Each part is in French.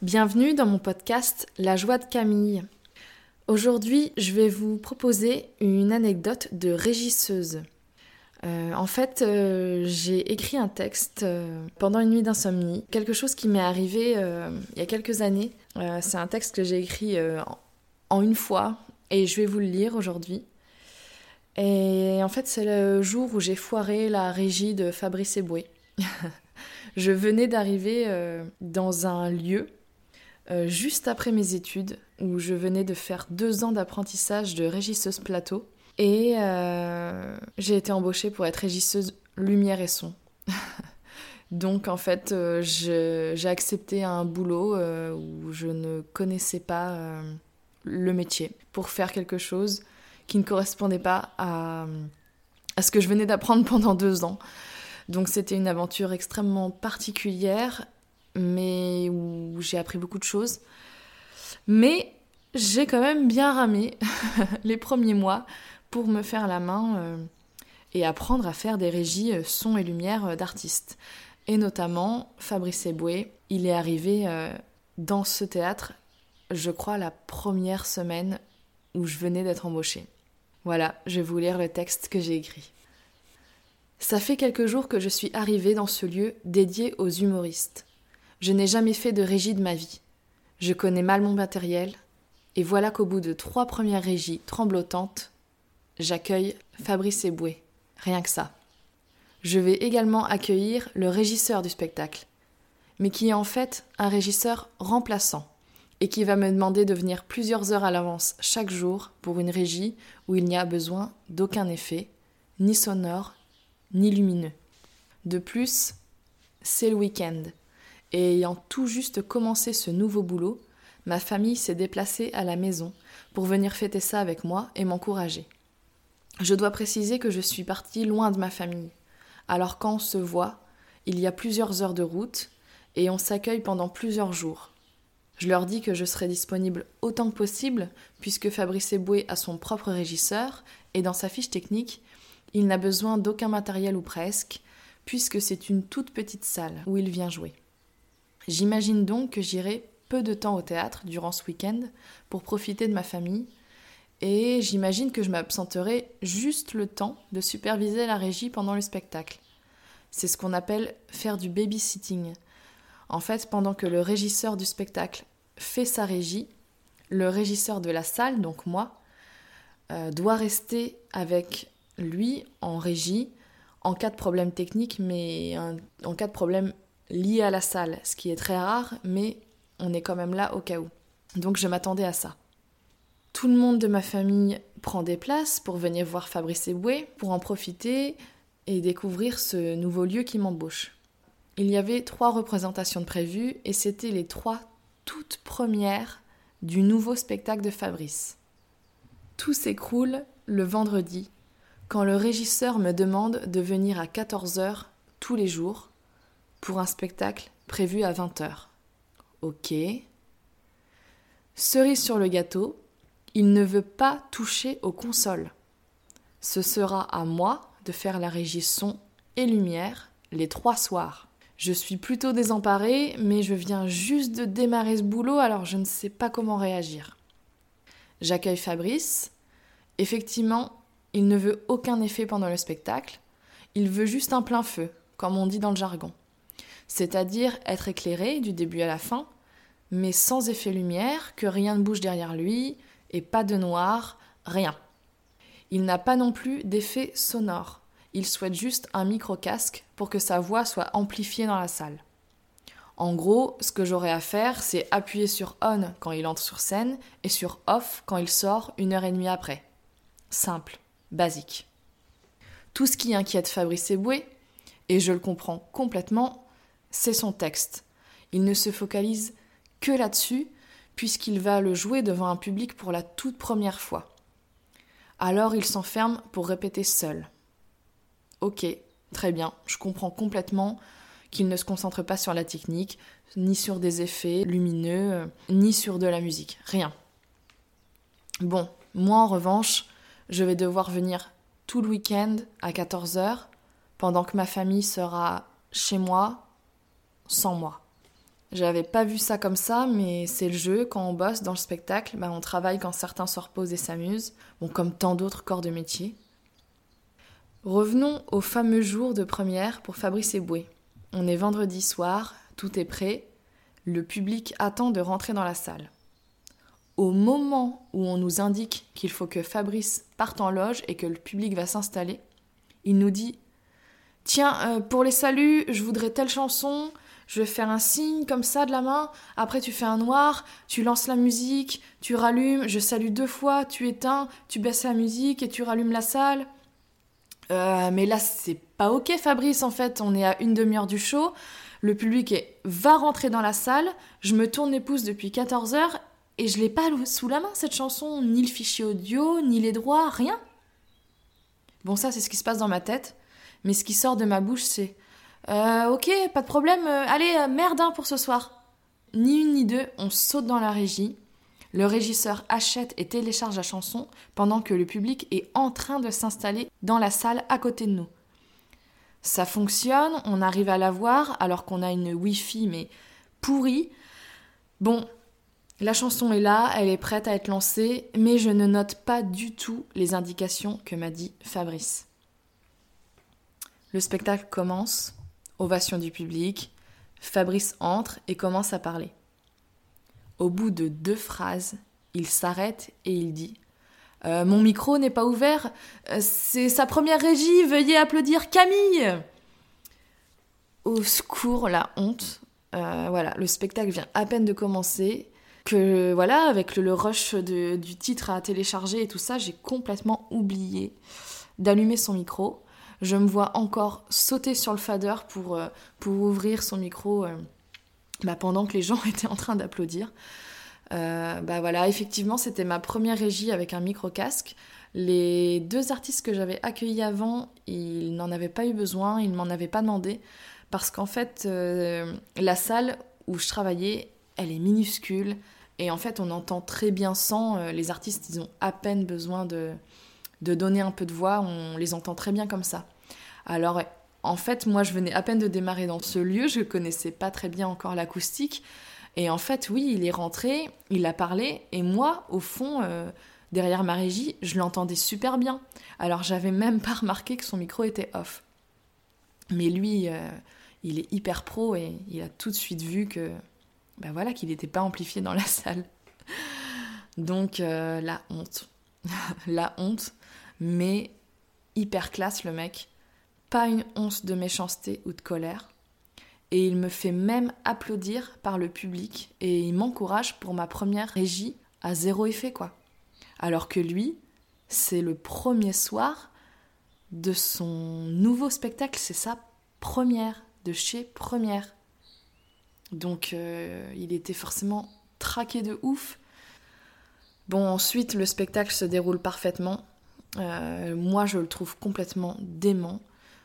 Bienvenue dans mon podcast La joie de Camille. Aujourd'hui, je vais vous proposer une anecdote de régisseuse. J'ai écrit un texte pendant une nuit d'insomnie, quelque chose qui m'est arrivé il y a quelques années. C'est un texte que j'ai écrit en une fois et je vais vous le lire aujourd'hui. Et en fait, c'est le jour où j'ai foiré la régie de Fabrice Eboué. Je venais d'arriver dans un lieu juste après mes études, où je venais de faire 2 ans d'apprentissage de régisseuse plateau. Et j'ai été embauchée pour être régisseuse lumière et son. Donc en fait, j'ai accepté un boulot où je ne connaissais pas le métier pour faire quelque chose qui ne correspondait pas à ce que je venais d'apprendre pendant 2 ans. Donc c'était une aventure extrêmement particulière, mais où j'ai appris beaucoup de choses. Mais j'ai quand même bien ramé les premiers mois pour me faire la main et apprendre à faire des régies son et lumière d'artistes. Et notamment, Fabrice Eboué, il est arrivé dans ce théâtre, je crois, la première semaine où je venais d'être embauchée. Voilà, je vais vous lire le texte que j'ai écrit. Ça fait quelques jours que je suis arrivée dans ce lieu dédié aux humoristes. Je n'ai jamais fait de régie de ma vie. Je connais mal mon matériel, et voilà qu'au bout de 3 premières régies tremblotantes, j'accueille Fabrice Eboué. Rien que ça. Je vais également accueillir le régisseur du spectacle, mais qui est en fait un régisseur remplaçant, et qui va me demander de venir plusieurs heures à l'avance chaque jour pour une régie où il n'y a besoin d'aucun effet, ni sonore, ni lumineux. De plus, c'est le week-end. Et ayant tout juste commencé ce nouveau boulot, ma famille s'est déplacée à la maison pour venir fêter ça avec moi et m'encourager. Je dois préciser que je suis partie loin de ma famille. Alors quand on se voit, il y a plusieurs heures de route et on s'accueille pendant plusieurs jours. Je leur dis que je serai disponible autant que possible puisque Fabrice Eboué a son propre régisseur et dans sa fiche technique, il n'a besoin d'aucun matériel ou presque puisque c'est une toute petite salle où il vient jouer. J'imagine donc que j'irai peu de temps au théâtre durant ce week-end pour profiter de ma famille et j'imagine que je m'absenterai juste le temps de superviser la régie pendant le spectacle. C'est ce qu'on appelle faire du babysitting. En fait, pendant que le régisseur du spectacle fait sa régie, le régisseur de la salle, donc moi, doit rester avec lui en régie en cas de problème technique, mais en cas de problème lié à la salle, ce qui est très rare, mais on est quand même là au cas où. Donc je m'attendais à ça. Tout le monde de ma famille prend des places pour venir voir Fabrice Eboué, pour en profiter et découvrir ce nouveau lieu qui m'embauche. Il y avait 3 représentations de prévues et c'était les 3 toutes premières du nouveau spectacle de Fabrice. Tout s'écroule le vendredi, quand le régisseur me demande de venir à 14h tous les jours pour un spectacle prévu à 20h. Ok. Cerise sur le gâteau, il ne veut pas toucher aux consoles. Ce sera à moi de faire la régie son et lumière les 3 soirs. Je suis plutôt désemparée, mais je viens juste de démarrer ce boulot, alors je ne sais pas comment réagir. J'accueille Fabrice. Effectivement, il ne veut aucun effet pendant le spectacle. Il veut juste un plein feu, comme on dit dans le jargon. C'est-à-dire être éclairé du début à la fin, mais sans effet lumière, que rien ne bouge derrière lui, et pas de noir, rien. Il n'a pas non plus d'effet sonore. Il souhaite juste un micro-casque pour que sa voix soit amplifiée dans la salle. En gros, ce que j'aurai à faire, c'est appuyer sur on quand il entre sur scène et sur off quand il sort 1h30 après. Simple, basique. Tout ce qui inquiète Fabrice Eboué, et je le comprends complètement, c'est son texte. Il ne se focalise que là-dessus, puisqu'il va le jouer devant un public pour la toute première fois. Alors il s'enferme pour répéter seul. Ok, très bien, je comprends complètement qu'il ne se concentre pas sur la technique, ni sur des effets lumineux, ni sur de la musique, rien. Bon, moi en revanche, je vais devoir venir tout le week-end à 14h, pendant que ma famille sera chez moi, sans moi. J'avais pas vu ça comme ça, mais c'est le jeu. Quand on bosse dans le spectacle, on travaille quand certains se reposent et s'amusent, comme tant d'autres corps de métier. Revenons au fameux jour de première pour Fabrice Eboué. On est vendredi soir, tout est prêt, le public attend de rentrer dans la salle. Au moment où on nous indique qu'il faut que Fabrice parte en loge et que le public va s'installer, il nous dit « Tiens, pour les saluts, je voudrais telle chanson, je vais faire un signe comme ça de la main, après tu fais un noir, tu lances la musique, tu rallumes, je salue 2 fois, tu éteins, tu baisses la musique et tu rallumes la salle. » Mais là, c'est pas ok Fabrice, en fait, on est à une demi-heure du show, le public va rentrer dans la salle, je me tourne les pouces depuis 14 heures et je l'ai pas sous la main cette chanson, ni le fichier audio, ni les droits, rien. Bon, ça c'est ce qui se passe dans ma tête, mais ce qui sort de ma bouche c'est ok, pas de problème, allez, merde pour ce soir. Ni une ni deux, on saute dans la régie, le régisseur achète et télécharge la chanson pendant que le public est en train de s'installer dans la salle à côté de nous. Ça fonctionne, on arrive à la voir alors qu'on a une Wi-Fi mais pourrie. Bon, la chanson est là, elle est prête à être lancée, mais je ne note pas du tout les indications que m'a dit Fabrice. Le spectacle commence, ovation du public, Fabrice entre et commence à parler. Au bout de 2 phrases, il s'arrête et il dit « Mon micro n'est pas ouvert, c'est sa première régie, veuillez applaudir Camille !» Au secours, la honte. Voilà, le spectacle vient à peine de commencer, que voilà, avec le rush du titre à télécharger et tout ça, j'ai complètement oublié d'allumer son micro. Je me vois encore sauter sur le fader pour ouvrir son micro pendant que les gens étaient en train d'applaudir. Voilà, effectivement, c'était ma première régie avec un micro-casque. Les 2 artistes que j'avais accueillis avant, ils n'en avaient pas eu besoin, ils ne m'en avaient pas demandé, parce qu'en fait, la salle où je travaillais, elle est minuscule, et en fait, on entend très bien sans. Les artistes, ils ont à peine besoin de donner un peu de voix, on les entend très bien comme ça. Alors, en fait, moi, je venais à peine de démarrer dans ce lieu, je connaissais pas très bien encore l'acoustique, et en fait, oui, il est rentré, il a parlé, et moi, au fond, derrière ma régie, je l'entendais super bien. Alors, j'avais même pas remarqué que son micro était off. Mais lui, il est hyper pro, et il a tout de suite vu que, qu'il n'était pas amplifié dans la salle. Donc, la honte. La honte, mais hyper classe, le mec. Pas une once de méchanceté ou de colère. Et il me fait même applaudir par le public et il m'encourage pour ma première régie à 0 effet, quoi. Alors que lui, c'est le premier soir de son nouveau spectacle, c'est sa première, de chez Première. Donc il était forcément traqué de ouf. Bon, ensuite, le spectacle se déroule parfaitement. Moi, je le trouve complètement dément.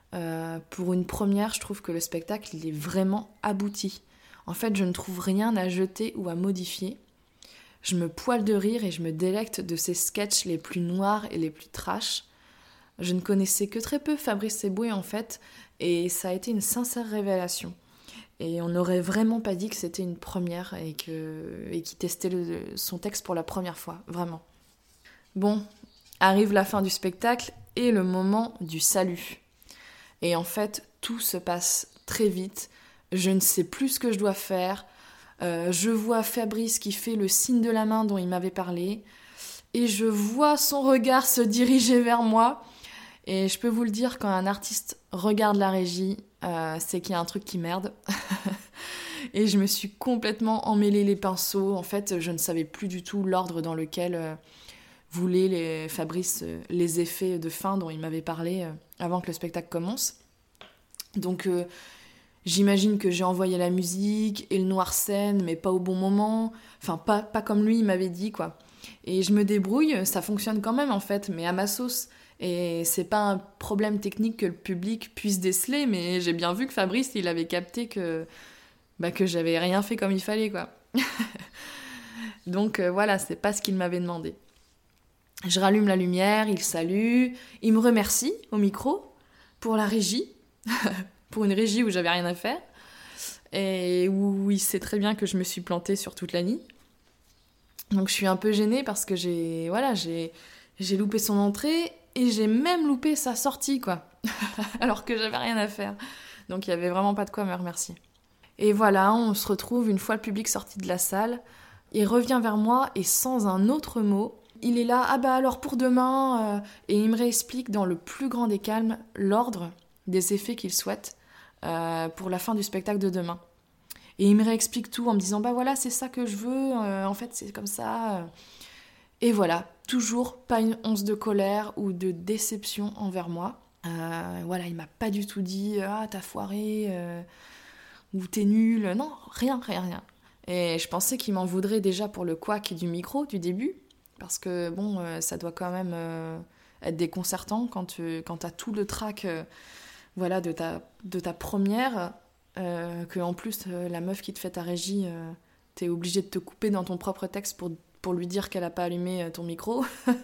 Pour une première, je trouve que le spectacle il est vraiment abouti. En fait, je ne trouve rien à jeter ou à modifier. Je me poile de rire et je me délecte de ces sketchs les plus noirs et les plus trash. Je ne connaissais que très peu Fabrice Eboué en fait, et ça a été une sincère révélation. Et on n'aurait vraiment pas dit que c'était une première et qu'il testait son texte pour la première fois, vraiment. Bon, arrive la fin du spectacle et le moment du salut. Et en fait, tout se passe très vite. Je ne sais plus ce que je dois faire. Je vois Fabrice qui fait le signe de la main dont il m'avait parlé. Et je vois son regard se diriger vers moi. Et je peux vous le dire, quand un artiste regarde la régie, c'est qu'il y a un truc qui merde. Et je me suis complètement emmêlé les pinceaux. En fait, je ne savais plus du tout l'ordre dans lequel voulait Fabrice les effets de fin dont il m'avait parlé avant que le spectacle commence. Donc j'imagine que j'ai envoyé la musique et le noir scène, mais pas au bon moment. Enfin, pas comme lui il m'avait dit, quoi. Et je me débrouille, ça fonctionne quand même en fait, mais à ma sauce. Et c'est pas un problème technique que le public puisse déceler, mais j'ai bien vu que Fabrice, il avait capté que j'avais rien fait comme il fallait, quoi. Donc voilà, c'est pas ce qu'il m'avait demandé. Je rallume la lumière, il salue, il me remercie au micro pour la régie, pour une régie où j'avais rien à faire. et où il sait très bien que je me suis plantée sur toute la nuit. Donc je suis un peu gênée parce que j'ai loupé son entrée et j'ai même loupé sa sortie, quoi. Alors que j'avais rien à faire. Donc il y avait vraiment pas de quoi me remercier. Et voilà, on se retrouve une fois le public sorti de la salle. Il revient vers moi et sans un autre mot, il est là, ah bah alors pour demain, et il me réexplique dans le plus grand des calmes l'ordre des effets qu'il souhaite pour la fin du spectacle de demain. Et il me réexplique tout en me disant, bah voilà, c'est ça que je veux, en fait c'est comme ça. Et voilà, toujours pas une once de colère ou de déception envers moi. Voilà, il m'a pas du tout dit, ah t'as foiré, ou t'es nul, non, rien. Et je pensais qu'il m'en voudrait déjà pour le couac du micro du début, parce que bon, ça doit quand même être déconcertant quand t'as tout le trac voilà, de ta première, que en plus la meuf qui te fait ta régie, t'es obligé de te couper dans ton propre texte pour lui dire qu'elle a pas allumé ton micro.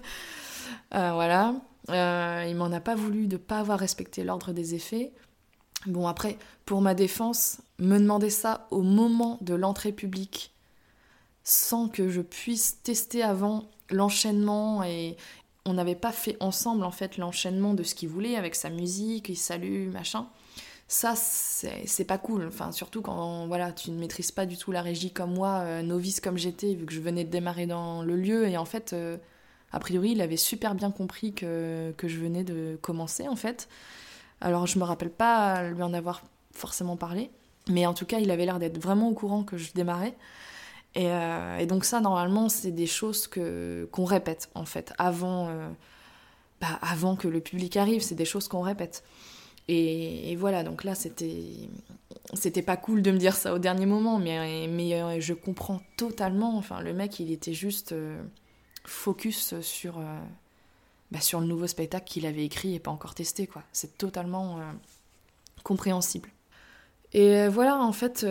Voilà. Il m'en a pas voulu de pas avoir respecté l'ordre des effets. Bon, après, pour ma défense, me demander ça au moment de l'entrée publique, sans que je puisse tester avant l'enchaînement, et on n'avait pas fait ensemble, en fait, l'enchaînement de ce qu'il voulait, avec sa musique, il salue, machin. Ça, c'est pas cool. Enfin, surtout quand voilà, tu ne maîtrises pas du tout la régie comme moi, novice comme j'étais, vu que je venais de démarrer dans le lieu, et en fait, a priori, il avait super bien compris que je venais de commencer, en fait. Alors, je me rappelle pas lui en avoir forcément parlé, mais en tout cas, il avait l'air d'être vraiment au courant que je démarrais. Et donc ça, normalement, c'est des choses qu'on répète, en fait, avant que le public arrive, c'est des choses qu'on répète. Et voilà, donc là, c'était pas cool de me dire ça au dernier moment, mais je comprends totalement. Enfin, le mec, il était juste focus sur le nouveau spectacle qu'il avait écrit et pas encore testé, quoi. C'est totalement compréhensible. Et voilà, en fait,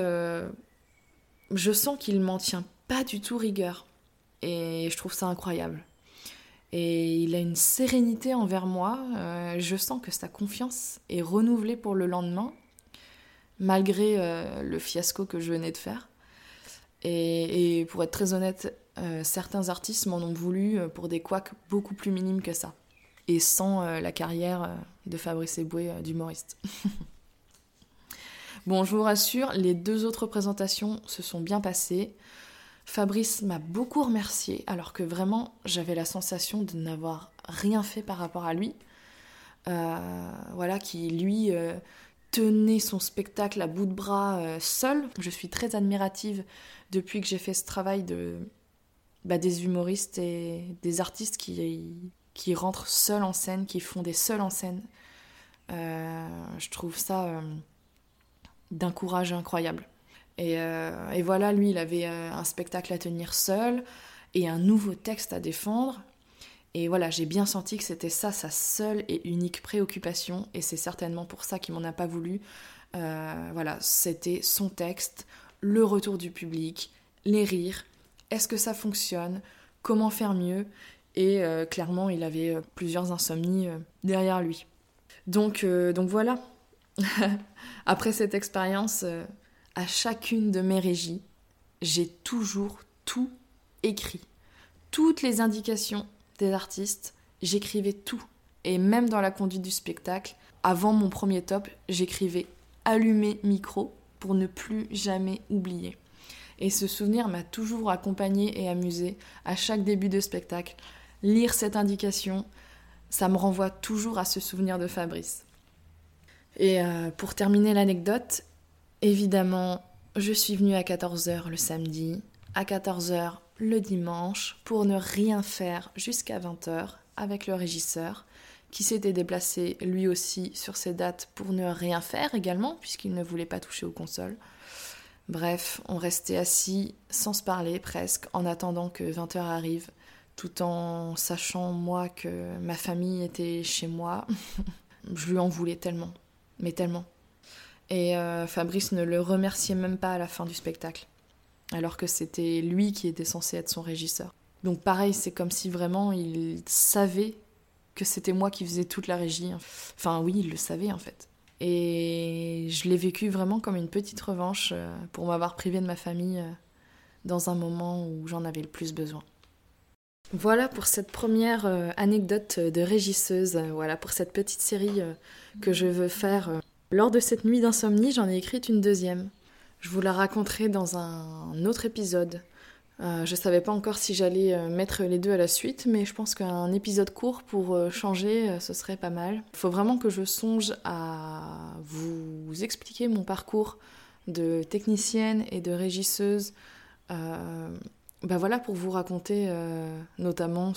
je sens qu'il m'en tient pas du tout rigueur. Et je trouve ça incroyable. Et il a une sérénité envers moi. Je sens que sa confiance est renouvelée pour le lendemain, malgré le fiasco que je venais de faire. Et pour être très honnête, certains artistes m'en ont voulu pour des couacs beaucoup plus minimes que ça. Et sans la carrière de Fabrice Eboué d'humoriste. Bon, je vous rassure, les 2 autres présentations se sont bien passées. Fabrice m'a beaucoup remercié, alors que vraiment, j'avais la sensation de n'avoir rien fait par rapport à lui. Voilà, qui lui tenait son spectacle à bout de bras seul. Je suis très admirative depuis que j'ai fait ce travail des humoristes et des artistes qui rentrent seuls en scène, qui font des seuls en scène. Je trouve ça d'un courage incroyable. Et voilà, lui, il avait un spectacle à tenir seul et un nouveau texte à défendre. Et voilà, j'ai bien senti que c'était ça, sa seule et unique préoccupation. Et c'est certainement pour ça qu'il m'en a pas voulu. Voilà, c'était son texte, le retour du public, les rires. Est-ce que ça fonctionne ? Comment faire mieux ? Et clairement, il avait plusieurs insomnies derrière lui. Donc voilà. Après cette expérience, à chacune de mes régies, j'ai toujours tout écrit. Toutes les indications des artistes, j'écrivais tout. Et même dans la conduite du spectacle, avant mon premier top, j'écrivais « allumer micro » pour ne plus jamais oublier. Et ce souvenir m'a toujours accompagnée et amusée à chaque début de spectacle. Lire cette indication, ça me renvoie toujours à ce souvenir de Fabrice. Et pour terminer l'anecdote, évidemment, je suis venue à 14h le samedi, à 14h le dimanche, pour ne rien faire jusqu'à 20h avec le régisseur, qui s'était déplacé lui aussi sur ces dates pour ne rien faire également, puisqu'il ne voulait pas toucher aux consoles. Bref, on restait assis sans se parler presque, en attendant que 20h arrive, tout en sachant moi que ma famille était chez moi. Je lui en voulais tellement, mais tellement. Et Fabrice ne le remerciait même pas à la fin du spectacle, alors que c'était lui qui était censé être son régisseur. Donc pareil, c'est comme si vraiment il savait que c'était moi qui faisais toute la régie. Enfin oui, il le savait en fait. Et je l'ai vécu vraiment comme une petite revanche pour m'avoir privée de ma famille dans un moment où j'en avais le plus besoin. Voilà pour cette première anecdote de régisseuse, voilà pour cette petite série que je veux faire. Lors de cette nuit d'insomnie, j'en ai écrit une deuxième. Je vous la raconterai dans un autre épisode. Je savais pas encore si j'allais mettre les deux à la suite, mais je pense qu'un épisode court pour changer, ce serait pas mal. Il faut vraiment que je songe à vous expliquer mon parcours de technicienne et de régisseuse. Voilà, pour vous raconter notamment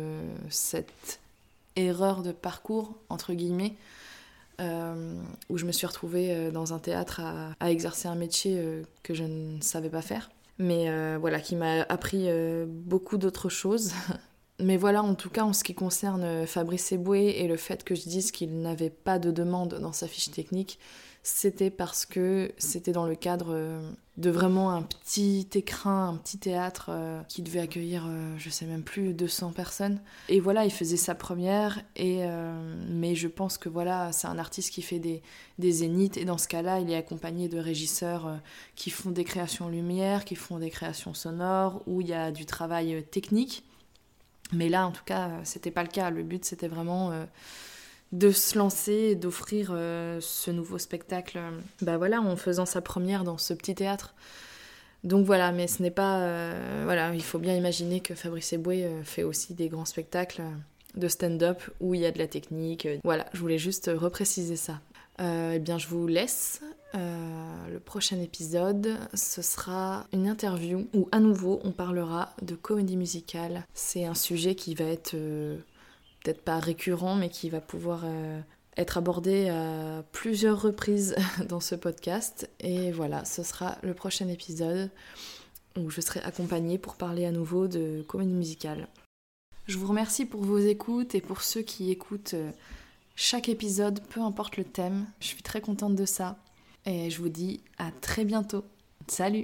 cette erreur de parcours, entre guillemets, où je me suis retrouvée dans un théâtre à exercer un métier que je ne savais pas faire. Mais qui m'a appris beaucoup d'autres choses. Mais voilà, en tout cas, en ce qui concerne Fabrice Eboué et le fait que je dise qu'il n'avait pas de demande dans sa fiche technique, c'était parce que c'était dans le cadre de vraiment un petit écrin, un petit théâtre qui devait accueillir, je sais même plus, 200 personnes. Et voilà, il faisait sa première, mais je pense que voilà, c'est un artiste qui fait des zéniths, et dans ce cas-là, il est accompagné de régisseurs qui font des créations lumière, qui font des créations sonores, où il y a du travail technique. Mais là, en tout cas, c'était pas le cas. Le but, c'était vraiment de se lancer et d'offrir ce nouveau spectacle en faisant sa première dans ce petit théâtre. Donc voilà, mais ce n'est pas... il faut bien imaginer que Fabrice Eboué fait aussi des grands spectacles de stand-up où il y a de la technique. Voilà, je voulais juste repréciser ça. Je vous laisse. Le prochain épisode, ce sera une interview où à nouveau on parlera de comédie musicale. C'est un sujet qui va être peut-être pas récurrent, mais qui va pouvoir être abordé à plusieurs reprises dans ce podcast. Et voilà, ce sera le prochain épisode où je serai accompagnée pour parler à nouveau de comédie musicale. Je vous remercie pour vos écoutes et pour ceux qui écoutent chaque épisode, peu importe le thème. Je suis très contente de ça. Et je vous dis à très bientôt. Salut!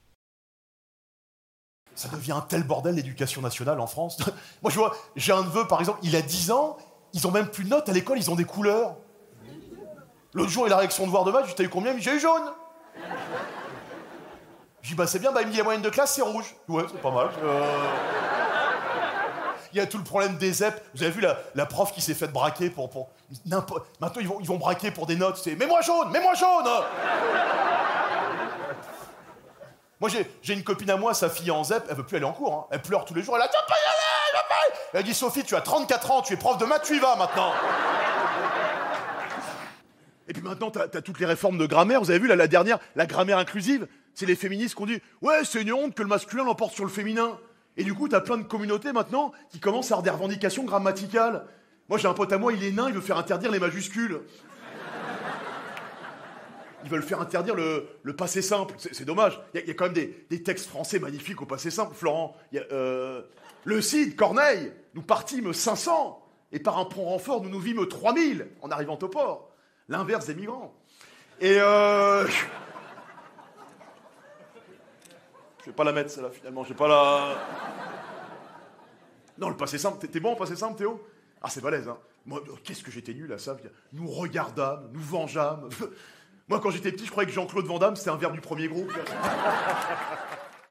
Ça devient un tel bordel l'éducation nationale en France. Moi je vois, j'ai un neveu par exemple, il a 10 ans, ils ont même plus de notes à l'école, ils ont des couleurs. L'autre jour il a avec son devoir de maths, je lui dis t'as eu combien? Il me dit j'ai eu jaune. Je lui dis c'est bien, il me dit la moyenne de classe c'est rouge. Ouais c'est pas mal. Il y a tout le problème des ZEP. Vous avez vu la prof qui s'est faite braquer pour n'importe... Maintenant ils vont braquer pour des notes, c'est mets-moi jaune. Moi, j'ai une copine à moi, sa fille en ZEP, elle veut plus aller en cours. Hein. Elle pleure tous les jours. Elle a dit, tu vas pas y aller. Elle dit, Sophie, tu as 34 ans, tu es prof de maths, tu y vas maintenant. Et puis maintenant, t'as toutes les réformes de grammaire. Vous avez vu, la dernière, la grammaire inclusive, c'est les féministes qui ont dit, ouais, c'est une honte que le masculin l'emporte sur le féminin. Et du coup, t'as plein de communautés maintenant qui commencent à avoir des revendications grammaticales. Moi, j'ai un pote à moi, il est nain, il veut faire interdire les majuscules. Ils veulent faire interdire le passé simple. C'est dommage. Il y a quand même des textes français magnifiques au passé simple, Florent. Le Cid, Corneille, nous partîmes 500, et par un prompt renfort, nous nous vîmes 3000 en arrivant au port. L'inverse des migrants. Et je vais pas la mettre, celle-là, finalement. Je vais pas la... Non, le passé simple. T'es bon au passé simple, Théo? Ah, c'est balèze, hein. Moi, qu'est-ce que j'étais nul à ça. Nous regardâmes, nous vengeâmes... Moi, quand j'étais petit, je croyais que Jean-Claude Van Damme, c'était un verbe du premier groupe.